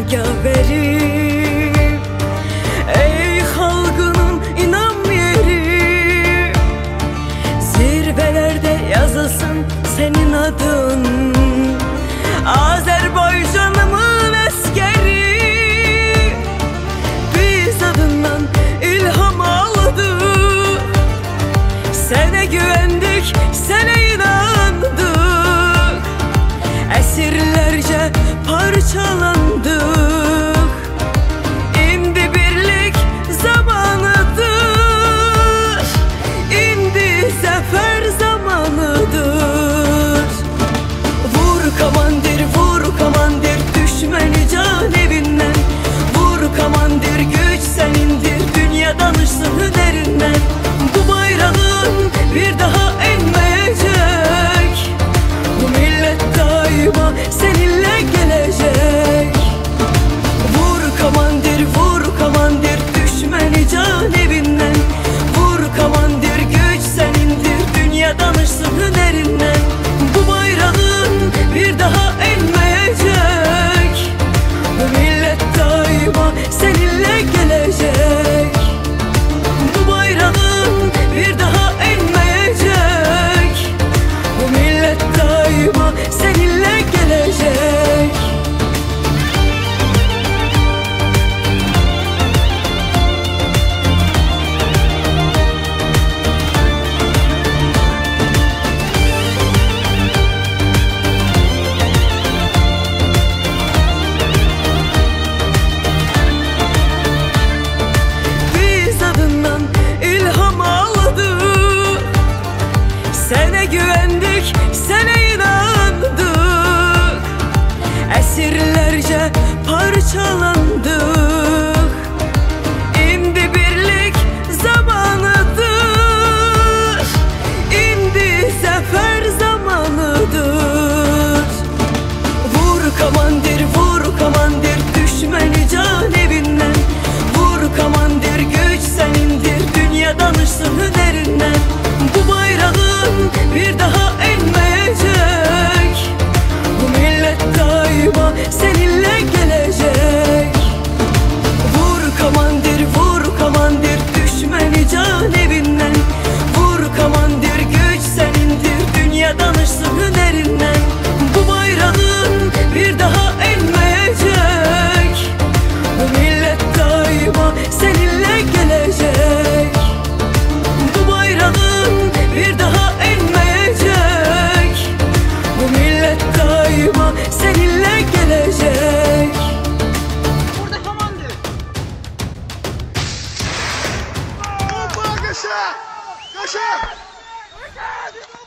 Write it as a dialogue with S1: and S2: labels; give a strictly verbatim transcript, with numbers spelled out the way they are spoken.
S1: yaveri. Ey halkının inan yeri, zirvelerde yazılsın senin adın. Azerbaycan'ımın askeri, biz adından ilham aldık. Sana güvendik, sana inandık. Esirlerce parçalandık. İndi birlik zamanıdır, İndi zafer zamanıdır. Vur komandir, vur komandir, düşmeni can evinden. Vur komandir, güç senindir, dünya danışsın hünerinden. Bu bayrağın bir daha inmeyecek, bu millet daima seninle gelecek. Vur komandir, vur komandir, düşmeni can evinden. Vur komandir, güç senindir, dünya danışsın hünerinden. Bu bayrağın bir daha inmeyecek, bu millet daima seninle gelecek. Bu bayrağın bir daha inmeyecek, bu millet daima seninle gelecek. Sana güvendik, sana inandık. Esirlerce parçalandık. İndi birlik zamanıdır, İndi zafer zamanıdır. Vur komandir, vur komandir, düşmeni can evinden. Vur komandir, güç senindir, dünya danışsın hünerinden. Bu bayrağın bir daha inmeyecek, bu millet daima seninle gelecek. Vur komandir, vur komandir, düşmeni can evinden. Vur komandir, güç senindir, dünya danışsın hünerinden. Bu bayrağın bir daha inmeyecek, bu millet daima seninle gelecek. Bu bayrağın bir daha inmeyecek, bu millet daima seninle gelecek.
S2: Burada komandır. Hoppa kaşa! Kaşa!